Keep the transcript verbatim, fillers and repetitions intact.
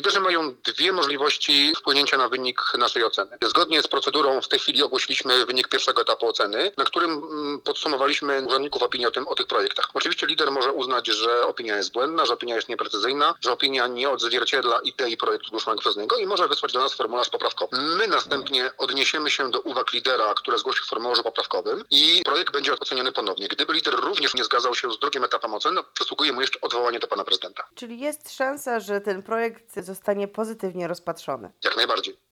Liderzy mają dwie możliwości wpłynięcia na wynik naszej oceny. Zgodnie z procedurą w tej chwili ogłosiliśmy wynik pierwszego etapu oceny, na którym mm, podsumowaliśmy urzędników opinię o, tym, o tych projektach. Oczywiście lider może uznać, że opinia jest błędna, że opinia jest nieprecyzyjna, że opinia nie odzwierciedla idei projektu zgłoszonego przez niego i może wysłać do nas formularz poprawkowy. My następnie odniesiemy się do uwag lidera, które zgłosił w formularzu poprawkowym i projekt będzie oceniony ponownie. Gdyby lider również nie zgadzał się z drugim etapem oceny, przysługuje mu jeszcze odwołanie do pana prezydenta. Czyli jest szansa, że ten projekt zostanie pozytywnie rozpatrzony. Jak najbardziej.